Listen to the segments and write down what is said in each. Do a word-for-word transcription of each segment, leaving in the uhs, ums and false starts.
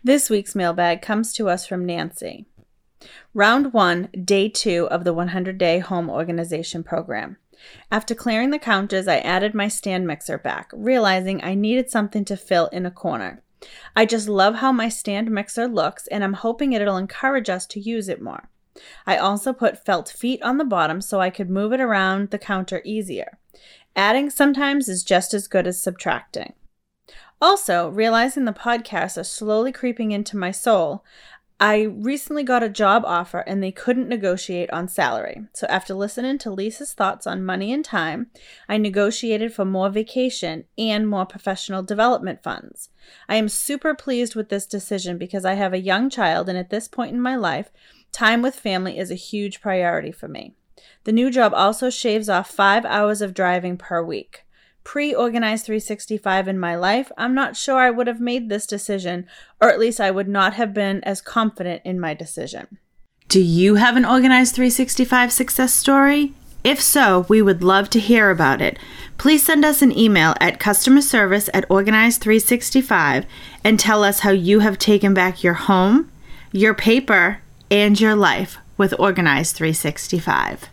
This week's mailbag comes to us from Nancy. Round one, day two of the one hundred day home organization program. After clearing the counters, I added my stand mixer back, realizing I needed something to fill in a corner. I just love how my stand mixer looks, and I'm hoping it'll encourage us to use it more. I also put felt feet on the bottom so I could move it around the counter easier. Adding sometimes is just as good as subtracting. Also, realizing the podcasts are slowly creeping into my soul, I recently got a job offer and they couldn't negotiate on salary. So after listening to Lisa's thoughts on money and time, I negotiated for more vacation and more professional development funds. I am super pleased with this decision because I have a young child, and at this point in my life, time with family is a huge priority for me. The new job also shaves off five hours of driving per week. Pre-Organized three sixty-five in my life, I'm not sure I would have made this decision, or at least I would not have been as confident in my decision. Do you have an Organized three sixty-five success story? If so, we would love to hear about it. Please send us an email at customer service at organized three sixty-five and tell us how you have taken back your home, your paper, and your life with Organized three sixty-five.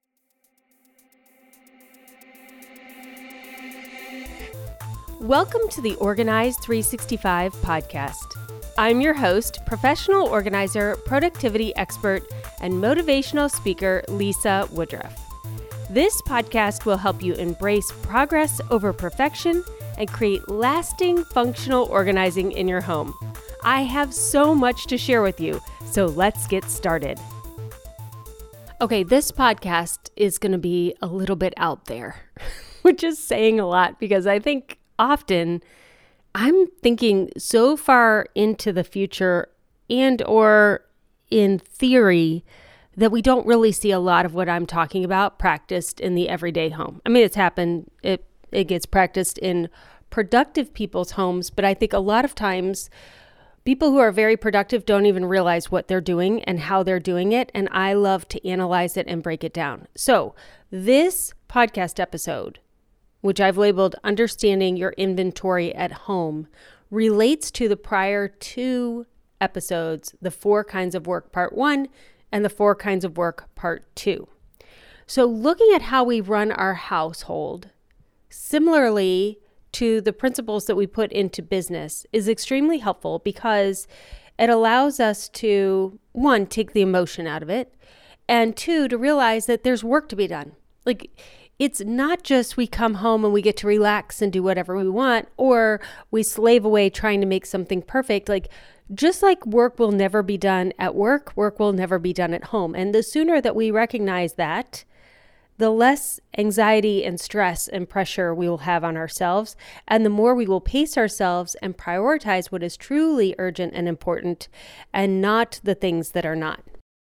Welcome to the Organized three sixty-five podcast. I'm your host, professional organizer, productivity expert, and motivational speaker, Lisa Woodruff. This podcast will help you embrace progress over perfection and create lasting functional organizing in your home. I have so much to share with you, so let's get started. Okay, this podcast is going to be a little bit out there, which is saying a lot because I think often I'm thinking so far into the future and or in theory that we don't really see a lot of what I'm talking about practiced in the everyday home. I mean, it's happened, it, it gets practiced in productive people's homes, but I think a lot of times people who are very productive don't even realize what they're doing and how they're doing it. And I love to analyze it and break it down. So this podcast episode, which I've labeled Understanding Your Inventory at Home, relates to the prior two episodes, the Four Kinds of Work Part One and the Four Kinds of Work Part Two. So looking at how we run our household, similarly to the principles that we put into business, is extremely helpful because it allows us to, one, take the emotion out of it, and two, to realize that there's work to be done. Like, it's not just we come home and we get to relax and do whatever we want, or we slave away trying to make something perfect. Like, just like work will never be done at work, work will never be done at home. And the sooner that we recognize that, the less anxiety and stress and pressure we will have on ourselves, and the more we will pace ourselves and prioritize what is truly urgent and important and not the things that are not.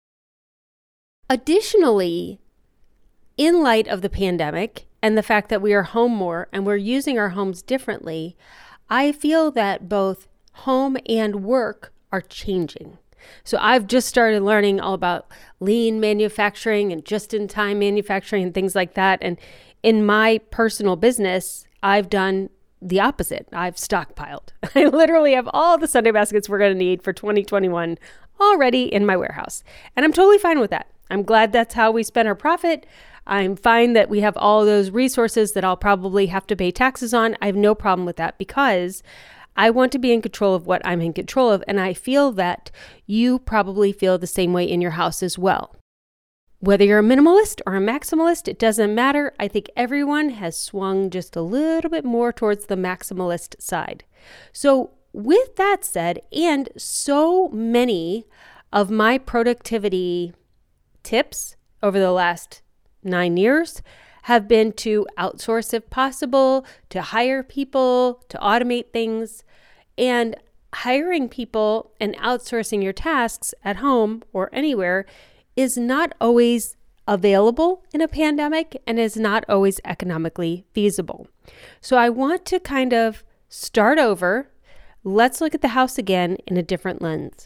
Additionally, in light of the pandemic and the fact that we are home more and we're using our homes differently, I feel that both home and work are changing. So I've just started learning all about lean manufacturing and just-in-time manufacturing and things like that. And in my personal business, I've done the opposite. I've stockpiled. I literally have all the Sunday baskets we're going to need for twenty twenty-one already in my warehouse. And I'm totally fine with that. I'm glad that's how we spend our profit. I'm fine that we have all those resources that I'll probably have to pay taxes on. I have no problem with that because I want to be in control of what I'm in control of. And I feel that you probably feel the same way in your house as well. Whether you're a minimalist or a maximalist, it doesn't matter. I think everyone has swung just a little bit more towards the maximalist side. So with that said, and so many of my productivity tips over the last nine years have been to outsource if possible, to hire people, to automate things. And hiring people and outsourcing your tasks at home or anywhere is not always available in a pandemic and is not always economically feasible. So I want to kind of start over. Let's look at the house again in a different lens.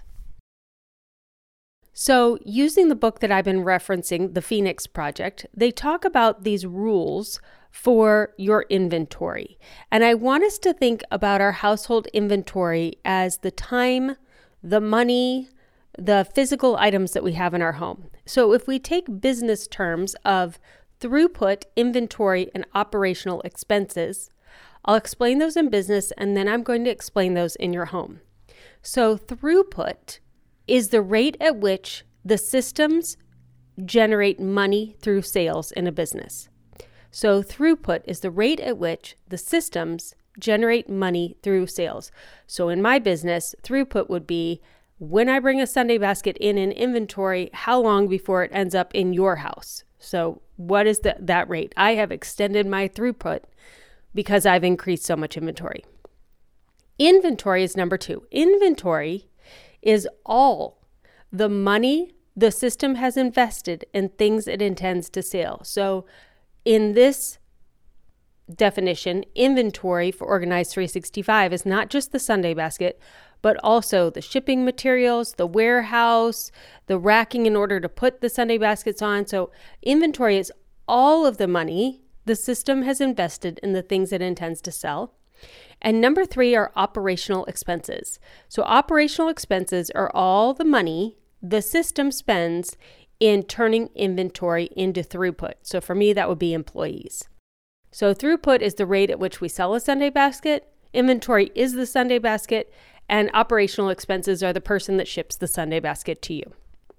So using the book that I've been referencing, The Phoenix Project, they talk about these rules for your inventory. And I want us to think about our household inventory as the time, the money, the physical items that we have in our home. So if we take business terms of throughput, inventory, and operational expenses, I'll explain those in business, and then I'm going to explain those in your home. So throughput is the rate at which the systems generate money through sales in a business. So throughput is the rate at which the systems generate money through sales. So in my business, throughput would be when I bring a Sunday basket in an inventory, how long before it ends up in your house? So what is the, that rate? I have extended my throughput because I've increased so much inventory. Inventory is number two. Inventory is all the money the system has invested in things it intends to sell. So in this definition, inventory for Organize three sixty-five is not just the Sunday basket, but also the shipping materials, the warehouse, the racking in order to put the Sunday baskets on. So inventory is all of the money the system has invested in the things it intends to sell. And number three are operational expenses. So operational expenses are all the money the system spends in turning inventory into throughput. So for me, that would be employees. So throughput is the rate at which we sell a Sunday basket. Inventory is the Sunday basket. And operational expenses are the person that ships the Sunday basket to you.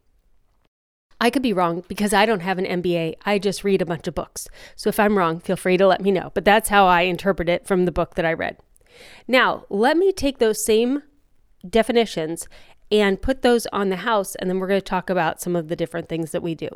I could be wrong because I don't have an M B A. I just read a bunch of books. So if I'm wrong, feel free to let me know. But that's how I interpret it from the book that I read. Now, let me take those same definitions and put those on the house, and then we're going to talk about some of the different things that we do.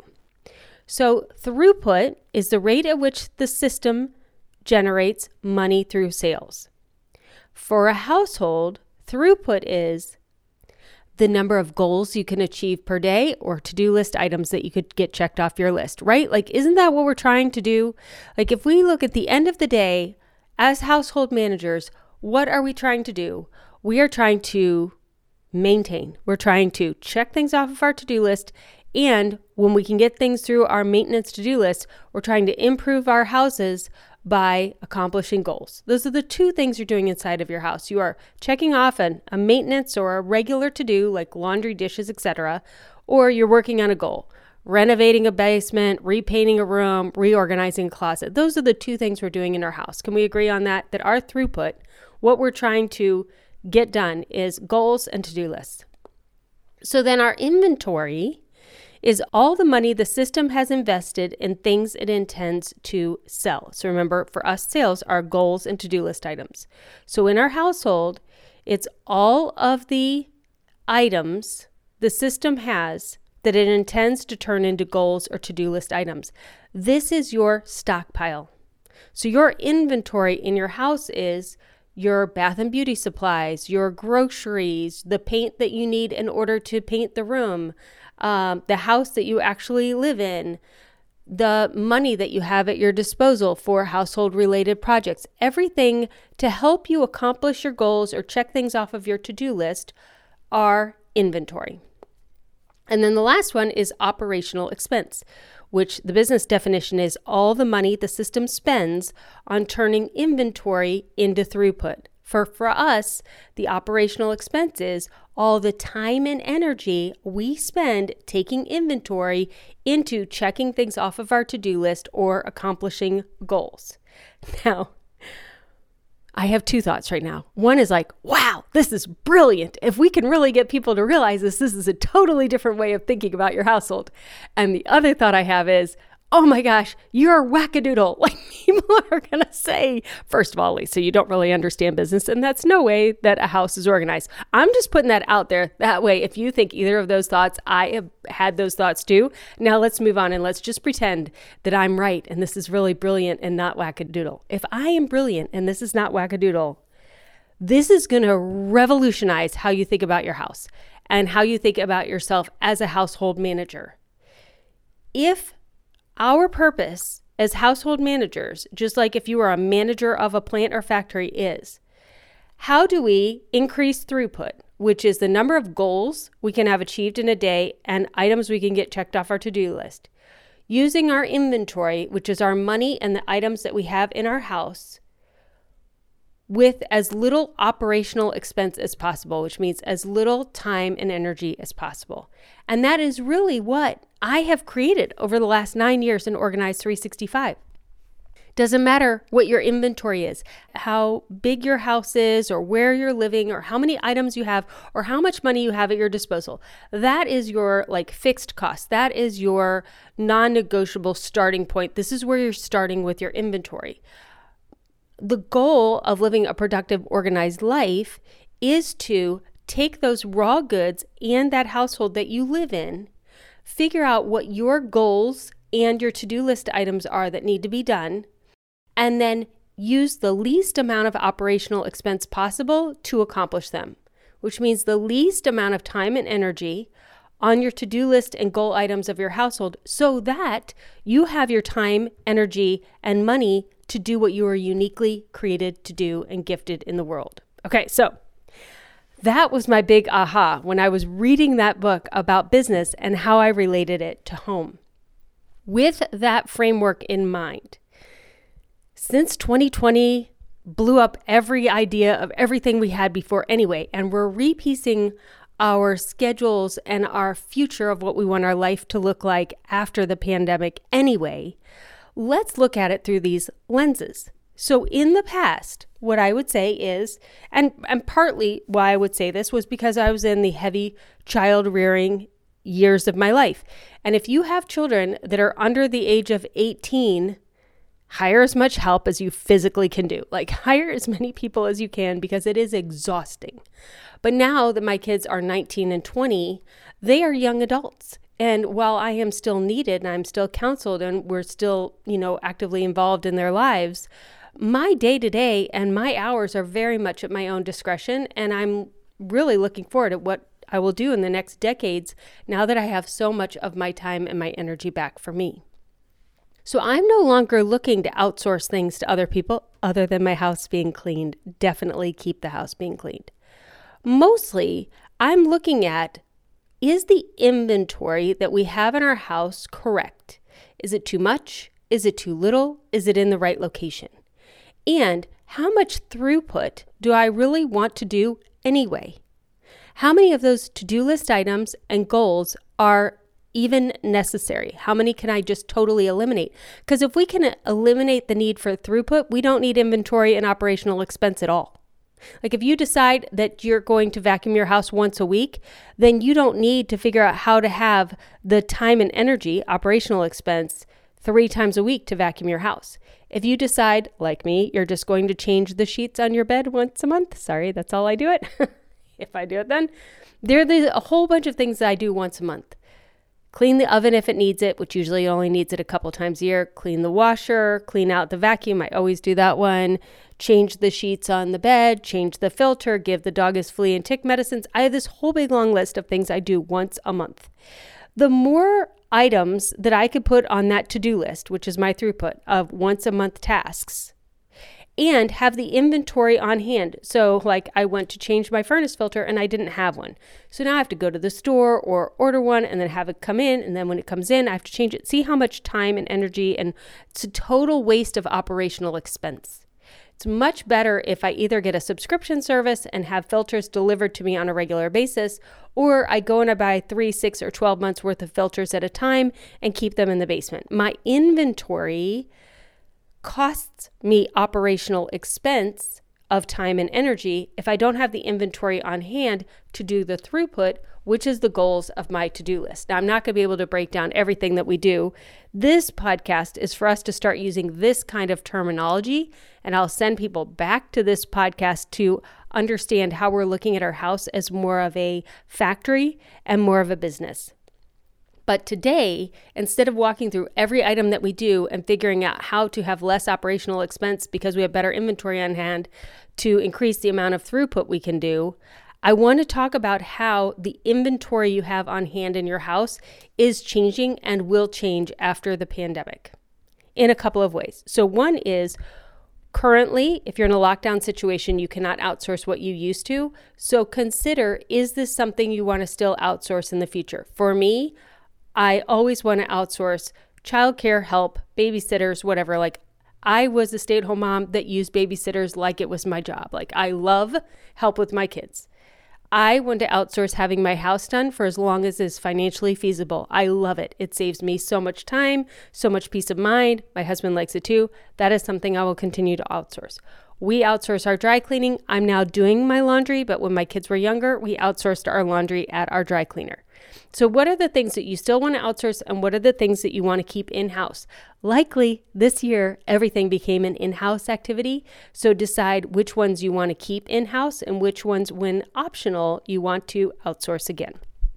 So throughput is the rate at which the system generates money through sales. For a household, throughput is the number of goals you can achieve per day or to-do list items that you could get checked off your list, right? Like, isn't that what we're trying to do? Like, if we look at the end of the day as household managers, what are we trying to do? We are trying to maintain. We're trying to check things off of our to-do list. And when we can get things through our maintenance to-do list, we're trying to improve our houses by accomplishing goals. Those are the two things you're doing inside of your house. You are checking off an, a maintenance or a regular to-do like laundry, dishes, et cetera, or you're working on a goal, renovating a basement, repainting a room, reorganizing a closet. Those are the two things we're doing in our house. Can we agree on that? That our throughput, what we're trying to get done is goals and to-do lists. So then our inventory is all the money the system has invested in things it intends to sell. So remember, for us, sales are goals and to-do list items. So in our household, it's all of the items the system has that it intends to turn into goals or to-do list items. This is your stockpile. So your inventory in your house is your bath and beauty supplies, your groceries, the paint that you need in order to paint the room, um, the house that you actually live in, the money that you have at your disposal for household-related projects, everything to help you accomplish your goals or check things off of your to-do list are inventory. And then the last one is operational expense, which the business definition is all the money the system spends on turning inventory into throughput. For, for us, the operational expense is all the time and energy we spend taking inventory into checking things off of our to-do list or accomplishing goals. Now, I have two thoughts right now. One is like, wow, this is brilliant. If we can really get people to realize this, this is a totally different way of thinking about your household. And the other thought I have is, oh my gosh, you're a wackadoodle. Like, people are going to say, first of all, Lisa, you don't really understand business, and that's no way that a house is organized. I'm just putting that out there. That way, if you think either of those thoughts, I have had those thoughts too. Now let's move on and let's just pretend that I'm right and this is really brilliant and not wackadoodle. If I am brilliant and this is not wackadoodle, this is going to revolutionize how you think about your house and how you think about yourself as a household manager. If our purpose as household managers, just like if you are a manager of a plant or factory, is how do we increase throughput, which is the number of goals we can have achieved in a day and items we can get checked off our to-do list, using our inventory, which is our money and the items that we have in our house, with as little operational expense as possible, which means as little time and energy as possible. And that is really what I have created over the last nine years in Organize three sixty-five. Doesn't matter what your inventory is, how big your house is, or where you're living, or how many items you have, or how much money you have at your disposal. That is your like fixed cost. That is your non-negotiable starting point. This is where you're starting with your inventory. The goal of living a productive, organized life is to take those raw goods and that household that you live in, figure out what your goals and your to-do list items are that need to be done, and then use the least amount of operational expense possible to accomplish them, which means the least amount of time and energy on your to-do list and goal items of your household so that you have your time, energy, and money to do what you are uniquely created to do and gifted in the world. Okay, so that was my big aha when I was reading that book about business and how I related it to home. With that framework in mind, since twenty twenty blew up every idea of everything we had before anyway, and we're repiecing our schedules and our future of what we want our life to look like after the pandemic anyway, let's look at it through these lenses. So in the past, what I would say is, and, and partly why I would say this was because I was in the heavy child rearing years of my life. And if you have children that are under the age of eighteen, hire as much help as you physically can do. Like hire as many people as you can because it is exhausting. But now that my kids are nineteen and twenty, they are young adults. And while I am still needed and I'm still counseled and we're still, you know, actively involved in their lives, my day-to-day and my hours are very much at my own discretion. And I'm really looking forward to what I will do in the next decades now that I have so much of my time and my energy back for me. So I'm no longer looking to outsource things to other people other than my house being cleaned. Definitely keep the house being cleaned. Mostly, I'm looking at, is the inventory that we have in our house correct? Is it too much? Is it too little? Is it in the right location? And how much throughput do I really want to do anyway? How many of those to-do list items and goals are even necessary? How many can I just totally eliminate? Because if we can eliminate the need for throughput, we don't need inventory and operational expense at all. Like if you decide that you're going to vacuum your house once a week, then you don't need to figure out how to have the time and energy, operational expense, three times a week to vacuum your house. If you decide, like me, you're just going to change the sheets on your bed once a month, sorry, that's all I do it. If I do it then, there are a whole bunch of things that I do once a month. Clean the oven if it needs it, which usually only needs it a couple times a year. Clean the washer, clean out the vacuum. I always do that one. Change the sheets on the bed, change the filter, give the dog his flea and tick medicines. I have this whole big long list of things I do once a month. The more items that I could put on that to-do list, which is my throughput of once a month tasks, and have the inventory on hand. So like I went to change my furnace filter and I didn't have one. So now I have to go to the store or order one and then have it come in. And then when it comes in, I have to change it. See how much time and energy, and it's a total waste of operational expense. It's much better if I either get a subscription service and have filters delivered to me on a regular basis, or I go and I buy three, six, or twelve months worth of filters at a time and keep them in the basement. My inventory costs me operational expense of time and energy if I don't have the inventory on hand to do the throughput, which is the goals of my to-do list. Now, I'm not going to be able to break down everything that we do. This podcast is for us to start using this kind of terminology, and I'll send people back to this podcast to understand how we're looking at our house as more of a factory and more of a business. But today, instead of walking through every item that we do and figuring out how to have less operational expense because we have better inventory on hand to increase the amount of throughput we can do, I want to talk about how the inventory you have on hand in your house is changing and will change after the pandemic in a couple of ways. So one is, currently, if you're in a lockdown situation, you cannot outsource what you used to. So consider, is this something you want to still outsource in the future? For me, I always want to outsource childcare help, babysitters, whatever. Like I was a stay-at-home mom that used babysitters like it was my job. Like I love help with my kids. I want to outsource having my house done for as long as is financially feasible. I love it. It saves me so much time, so much peace of mind. My husband likes it too. That is something I will continue to outsource. We outsource our dry cleaning. I'm now doing my laundry, but when my kids were younger, we outsourced our laundry at our dry cleaner. So what are the things that you still want to outsource and what are the things that you want to keep in-house? Likely this year, everything became an in-house activity. So decide which ones you want to keep in-house and which ones, when optional, you want to outsource again.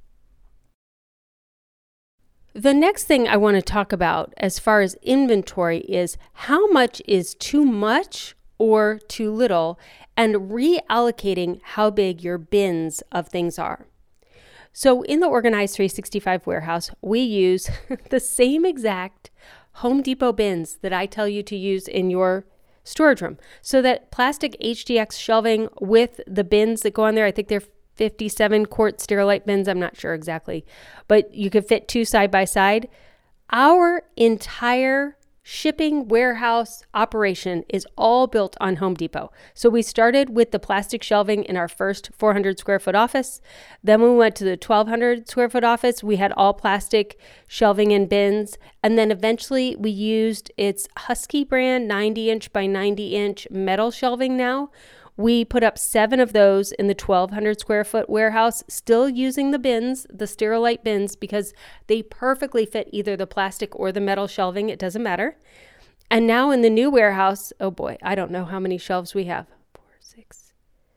The next thing I want to talk about as far as inventory is how much is too much or too little and reallocating how big your bins of things are. So in the Organize three sixty-five warehouse, we use the same exact Home Depot bins that I tell you to use in your storage room. So that plastic H D X shelving with the bins that go on there, I think they're fifty-seven quart Sterilite bins. I'm not sure exactly, but you could fit two side by side. Our entire shipping warehouse operation is all built on Home Depot. So we started with the plastic shelving in our first four hundred square foot office. Then we went to the twelve hundred square foot office. We had all plastic shelving and bins. And then eventually we used its Husky brand ninety inch by ninety inch metal shelving now. We put up seven of those in the twelve hundred square foot warehouse, still using the bins, the Sterilite bins, because they perfectly fit either the plastic or the metal shelving. It doesn't matter. And now in the new warehouse, oh boy, I don't know how many shelves we have. Four, six,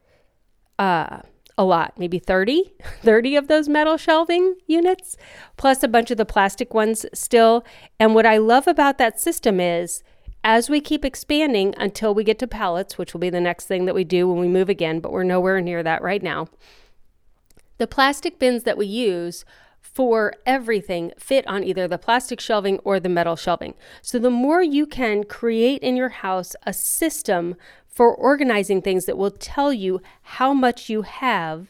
uh, a lot, maybe thirty, thirty of those metal shelving units, plus a bunch of the plastic ones still. And what I love about that system is, as we keep expanding until we get to pallets, which will be the next thing that we do when we move again, but we're nowhere near that right now, the plastic bins that we use for everything fit on either the plastic shelving or the metal shelving. So the more you can create in your house a system for organizing things that will tell you how much you have.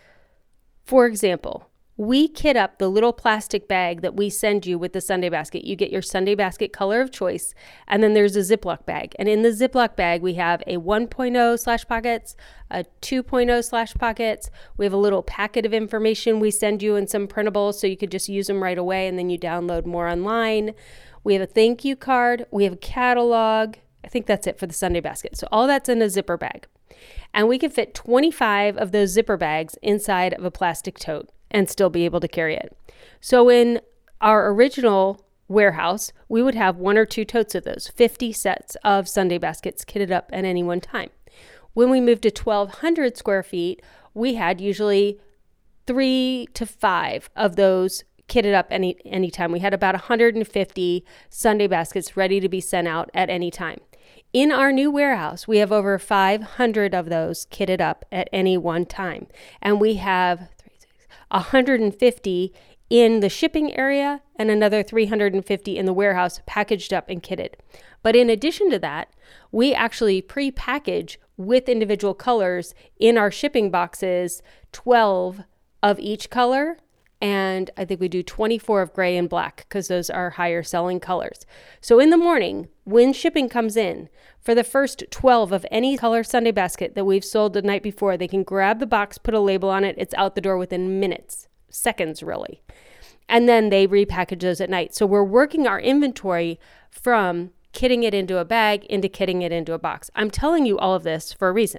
For example, we kit up the little plastic bag that we send you with the Sunday basket. You get your Sunday basket color of choice, and then there's a Ziploc bag. And in the Ziploc bag, we have a one point oh slash pockets, a two point oh slash pockets. We have a little packet of information we send you and some printables so you could just use them right away, and then you download more online. We have a thank you card. We have a catalog. I think that's it for the Sunday basket. So all that's in a zipper bag. And we can fit twenty-five of those zipper bags inside of a plastic tote and still be able to carry it. So in our original warehouse, we would have one or two totes of those, fifty sets of Sunday baskets kitted up at any one time. When we moved to twelve hundred square feet, we had usually three to five of those kitted up any anytime. We had about one hundred fifty Sunday baskets ready to be sent out at any time. In our new warehouse, we have over five hundred of those kitted up at any one time. And we have one hundred fifty in the shipping area and another three hundred fifty in the warehouse packaged up and kitted. But in addition to that, we actually pre-package with individual colors in our shipping boxes, twelve of each color. And I think we do twenty-four of gray and black because those are higher selling colors. So in the morning, when shipping comes in, for the first twelve of any color Sunday basket that we've sold the night before, they can grab the box, put a label on it. It's out the door within minutes, seconds really. And then they repackage those at night. So we're working our inventory from kitting it into a bag into kitting it into a box. I'm telling you all of this for a reason.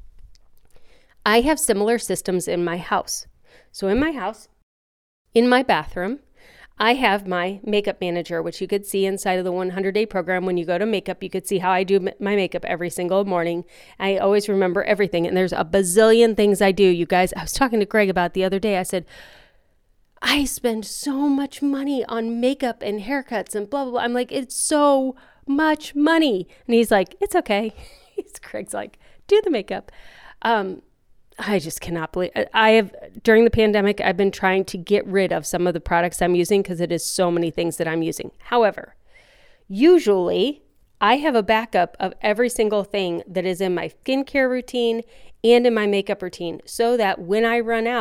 I have similar systems in my house. So in my house, in my bathroom, I have my makeup manager, which you could see inside of the one hundred day program. When you go to makeup, you could see how I do my makeup every single morning. I always remember everything. And there's a bazillion things I do. You guys, I was talking to Greg about the other day. I said, I spend so much money on makeup and haircuts and blah, blah, blah. I'm like, it's so much money. And he's like, it's okay. He's Greg's like, do the makeup. Um, I just cannot believe I have during the pandemic, I've been trying to get rid of some of the products I'm using because it is so many things that I'm using. However, usually I have a backup of every single thing that is in my skincare routine and in my makeup routine so that when I run out,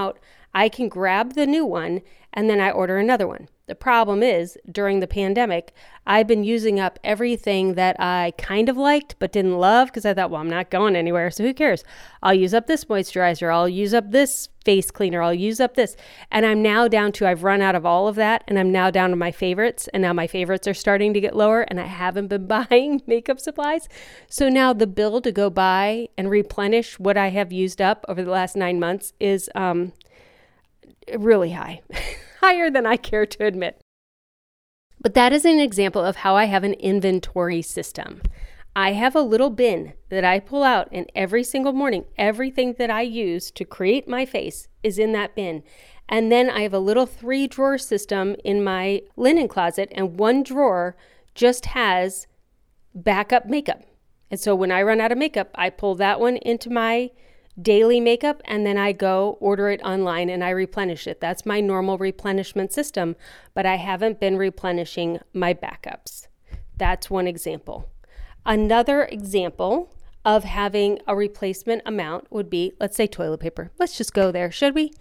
I can grab the new one and then I order another one. The problem is, during the pandemic, I've been using up everything that I kind of liked but didn't love because I thought, well, I'm not going anywhere, so who cares? I'll use up this moisturizer. I'll use up this face cleaner. I'll use up this. And I'm now down to, I've run out of all of that, and I'm now down to my favorites, and now my favorites are starting to get lower, and I haven't been buying makeup supplies. So now the bill to go buy and replenish what I have used up over the last nine months is um, really high. Higher than I care to admit. But that is an example of how I have an inventory system. I have a little bin that I pull out, and every single morning, everything that I use to create my face is in that bin. And then I have a little three drawer system in my linen closet, and one drawer just has backup makeup. And so when I run out of makeup, I pull that one into my daily makeup, and then I go order it online and I replenish it. That's my normal replenishment system, but I haven't been replenishing my backups. That's one example. Another example of having a replacement amount would be, let's say, toilet paper. Let's just go there, should we?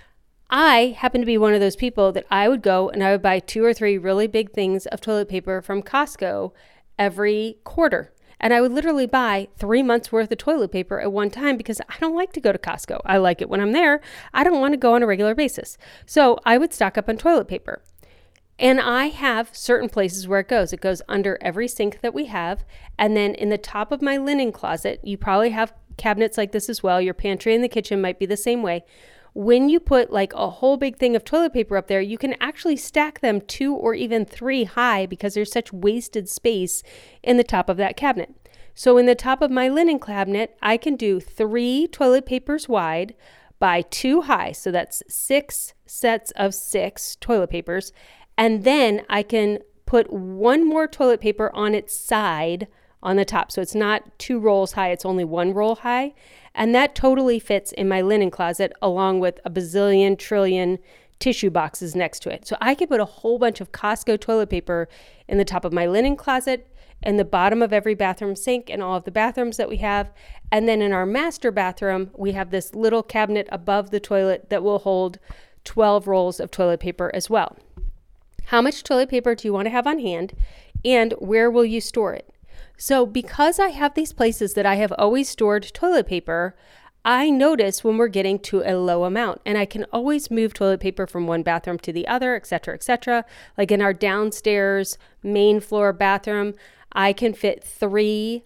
I happen to be one of those people that I would go and I would buy two or three really big things of toilet paper from Costco every quarter. And I would literally buy three months worth of toilet paper at one time because I don't like to go to Costco. I like it when I'm there. I don't want to go on a regular basis. So I would stock up on toilet paper. And I have certain places where it goes. It goes under every sink that we have. And then in the top of my linen closet, you probably have cabinets like this as well. Your pantry and the kitchen might be the same way. When you put like a whole big thing of toilet paper up there, you can actually stack them two or even three high because there's such wasted space in the top of that cabinet. So in the top of my linen cabinet, I can do three toilet papers wide by two high. So that's six sets of six toilet papers. And then I can put one more toilet paper on its side on the top. So it's not two rolls high, it's only one roll high. And that totally fits in my linen closet along with a bazillion trillion tissue boxes next to it. So I could put a whole bunch of Costco toilet paper in the top of my linen closet, in the bottom of every bathroom sink in all of the bathrooms that we have. And then in our master bathroom, we have this little cabinet above the toilet that will hold twelve rolls of toilet paper as well. How much toilet paper do you want to have on hand, and where will you store it? So because I have these places that I have always stored toilet paper, I notice when we're getting to a low amount, and I can always move toilet paper from one bathroom to the other, et cetera, et cetera. Like in our downstairs main floor bathroom, I can fit three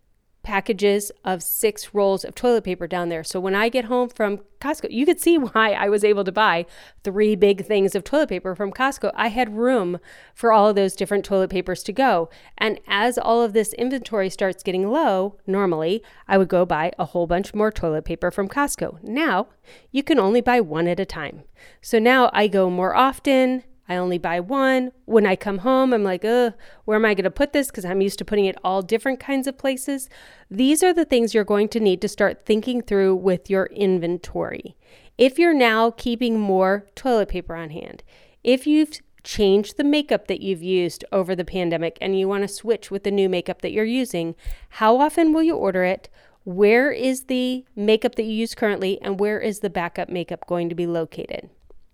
packages of six rolls of toilet paper down there. So when I get home from Costco, you could see why I was able to buy three big things of toilet paper from Costco. I had room for all of those different toilet papers to go. And as all of this inventory starts getting low, normally I would go buy a whole bunch more toilet paper from Costco. Now you can only buy one at a time. So now I go more often. I only buy one. When I come home, I'm like, ugh, where am I going to put this? Because I'm used to putting it all different kinds of places. These are the things you're going to need to start thinking through with your inventory. If you're now keeping more toilet paper on hand, if you've changed the makeup that you've used over the pandemic and you want to switch with the new makeup that you're using, how often will you order it? Where is the makeup that you use currently, and where is the backup makeup going to be located?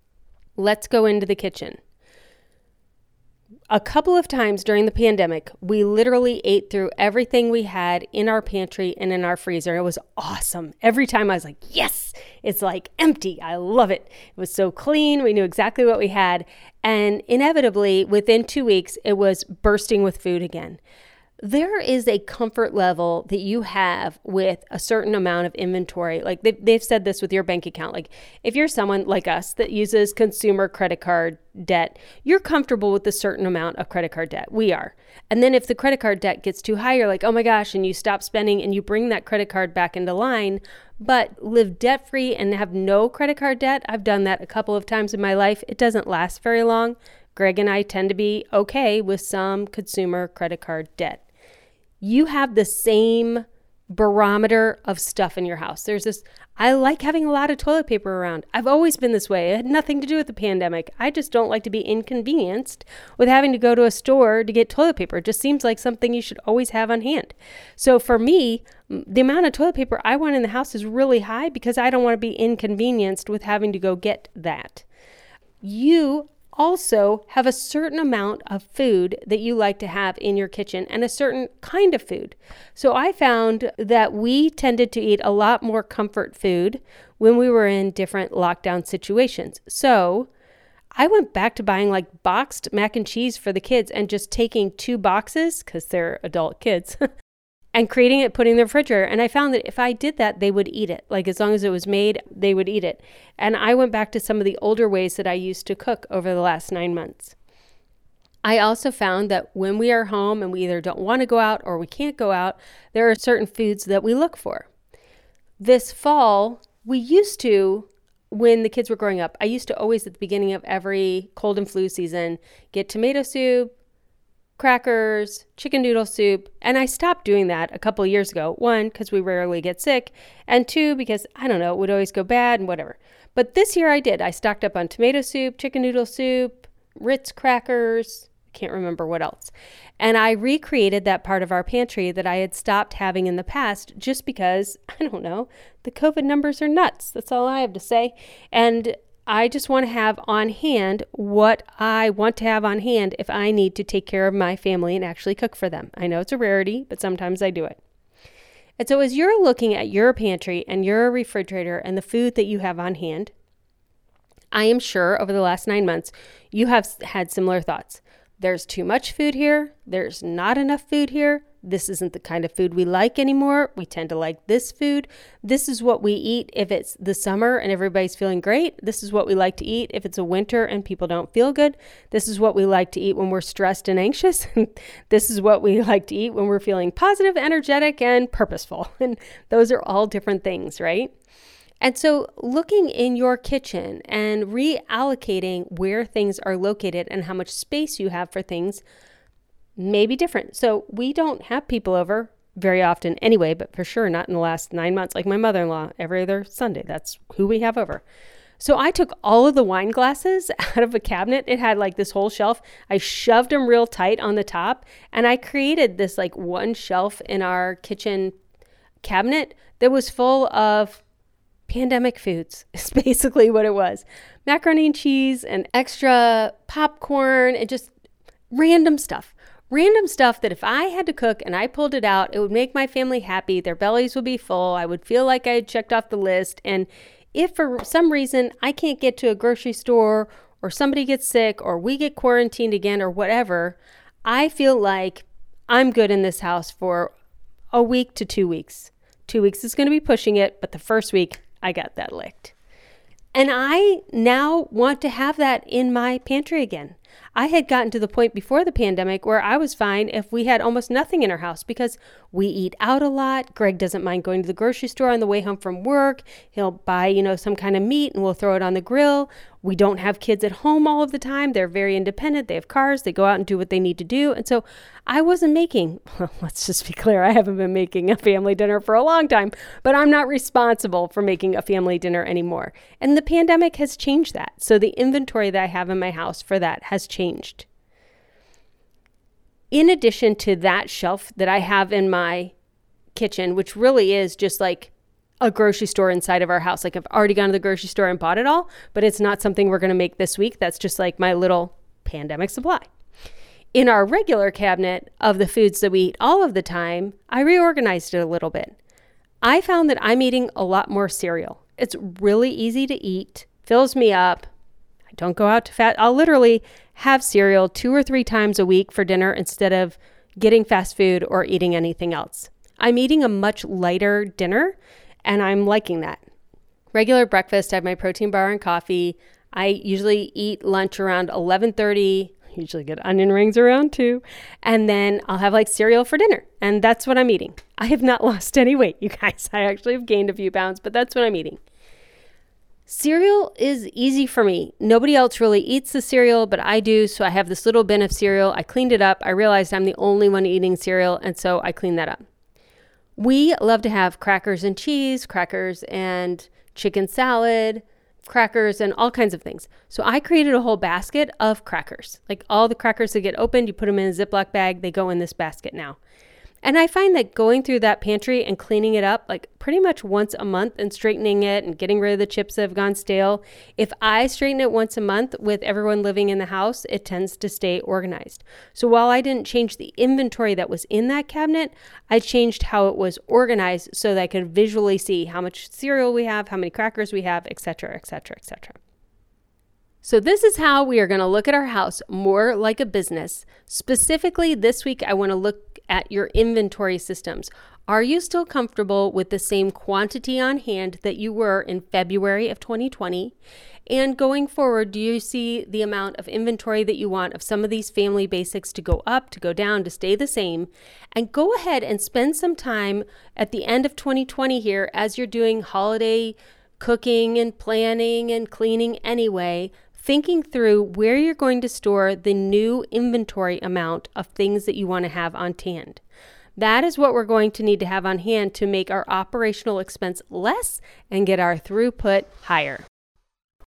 Let's go into the kitchen. A couple of times during the pandemic, we literally ate through everything we had in our pantry and in our freezer. It was awesome. Every time I was like, yes, it's like empty. I love it. It was so clean. We knew exactly what we had. And inevitably, within two weeks, it was bursting with food again. There is a comfort level that you have with a certain amount of inventory. Like they've, they've said this with your bank account. Like if you're someone like us that uses consumer credit card debt, you're comfortable with a certain amount of credit card debt. We are. And then if the credit card debt gets too high, you're like, oh my gosh, and you stop spending and you bring that credit card back into line, but live debt-free and have no credit card debt. I've done that a couple of times in my life. It doesn't last very long. Greg and I tend to be okay with some consumer credit card debt. You have the same barometer of stuff in your house. There's this, I like having a lot of toilet paper around. I've always been this way. It had nothing to do with the pandemic. I just don't like to be inconvenienced with having to go to a store to get toilet paper. It just seems like something you should always have on hand. So for me, the amount of toilet paper I want in the house is really high because I don't want to be inconvenienced with having to go get that. You also have a certain amount of food that you like to have in your kitchen and a certain kind of food. So I found that we tended to eat a lot more comfort food when we were in different lockdown situations. So I went back to buying like boxed mac and cheese for the kids and just taking two boxes, because they're adult kids, and creating it, putting it in the refrigerator. And I found that if I did that, they would eat it. Like as long as it was made, they would eat it. And I went back to some of the older ways that I used to cook over the last nine months. I also found that when we are home and we either don't want to go out or we can't go out, there are certain foods that we look for. This fall, we used to, when the kids were growing up, I used to always at the beginning of every cold and flu season, get tomato soup, crackers, chicken noodle soup, and I stopped doing that a couple of years ago. One, because we rarely get sick, and two, because, I don't know, it would always go bad and whatever. But this year I did. I stocked up on tomato soup, chicken noodle soup, Ritz crackers, can't remember what else. And I recreated that part of our pantry that I had stopped having in the past just because, I don't know, the COVID numbers are nuts. That's all I have to say. And I just want to have on hand what I want to have on hand if I need to take care of my family and actually cook for them. I know it's a rarity, but sometimes I do it. And so as you're looking at your pantry and your refrigerator and the food that you have on hand, I am sure over the last nine months, you have had similar thoughts. There's too much food here. There's not enough food here. This isn't the kind of food we like anymore. We tend to like this food. This is what we eat if it's the summer and everybody's feeling great. This is what we like to eat if it's a winter and people don't feel good. This is what we like to eat when we're stressed and anxious. This is what we like to eat when we're feeling positive, energetic, and purposeful. And those are all different things, right? And so looking in your kitchen and reallocating where things are located and how much space you have for things may be different. So we don't have people over very often anyway, but for sure not in the last nine months, like my mother-in-law every other Sunday. That's who we have over. So I took all of the wine glasses out of a cabinet. It had like this whole shelf. I shoved them real tight on the top, and I created this like one shelf in our kitchen cabinet that was full of pandemic foods. Is basically what it was. Macaroni and cheese and extra popcorn and just random stuff. Random stuff that if I had to cook and I pulled it out, it would make my family happy. Their bellies would be full. I would feel like I had checked off the list. And if for some reason I can't get to a grocery store or somebody gets sick or we get quarantined again or whatever, I feel like I'm good in this house for a week to two weeks. Two weeks is going to be pushing it, but the first week I got that licked. And I now want to have that in my pantry again. I had gotten to the point before the pandemic where I was fine if we had almost nothing in our house because we eat out a lot. Greg doesn't mind going to the grocery store on the way home from work. He'll buy, you know, some kind of meat and we'll throw it on the grill. We don't have kids at home all of the time. They're very independent. They have cars. They go out and do what they need to do. And so I wasn't making, well, let's just be clear, I haven't been making a family dinner for a long time, but I'm not responsible for making a family dinner anymore. And the pandemic has changed that. So the inventory that I have in my house for that has changed. In addition to that shelf that I have in my kitchen, which really is just like a grocery store inside of our house. Like I've already gone to the grocery store and bought it all, but it's not something we're going to make this week. That's just like my little pandemic supply. In our regular cabinet of the foods that we eat all of the time, I reorganized it a little bit. I found that I'm eating a lot more cereal. It's really easy to eat, fills me up. I don't go out to fat. I'll literally have cereal two or three times a week for dinner instead of getting fast food or eating anything else. I'm eating a much lighter dinner, and I'm liking that. Regular breakfast, I have my protein bar and coffee. I usually eat lunch around eleven thirty. Usually get onion rings around two. And then I'll have like cereal for dinner. And that's what I'm eating. I have not lost any weight, you guys. I actually have gained a few pounds, but that's what I'm eating. Cereal is easy for me. Nobody else really eats the cereal, but I do. So I have this little bin of cereal. I cleaned it up. I realized I'm the only one eating cereal. And so I cleaned that up. We love to have crackers and cheese, crackers and chicken salad, crackers and all kinds of things. So I created a whole basket of crackers. Like all the crackers that get opened, you put them in a Ziploc bag, they go in this basket now. And I find that going through that pantry and cleaning it up like pretty much once a month and straightening it and getting rid of the chips that have gone stale, if I straighten it once a month with everyone living in the house, it tends to stay organized. So while I didn't change the inventory that was in that cabinet, I changed how it was organized so that I could visually see how much cereal we have, how many crackers we have, et cetera, et cetera, et cetera. So this is how we are going to look at our house more like a business. Specifically, this week, I want to look at your inventory systems. Are you still comfortable with the same quantity on hand that you were in February of twenty twenty? And going forward, do you see the amount of inventory that you want of some of these family basics to go up, to go down, to stay the same? And go ahead and spend some time at the end of twenty twenty here as you're doing holiday cooking and planning and cleaning anyway, thinking through where you're going to store the new inventory amount of things that you want to have on hand. That is what we're going to need to have on hand to make our operational expense less and get our throughput higher.